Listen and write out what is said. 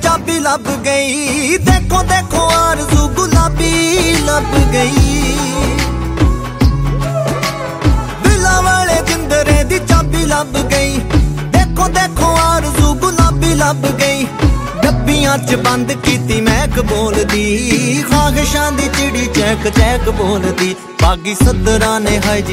चाबी लब गई। देखो देखो आरज़ू गुलाबी लब गई। दिलां वाले जिंदरे दी चाबी लब गई। देखो देखो आरज़ू गुलाबी लब गई। डब्बियां च बंद कीती महक बोलदी। ख्वाहिशां दी चिड़ी चहक चहक बोलदी। बागी सदरा ने हाय जी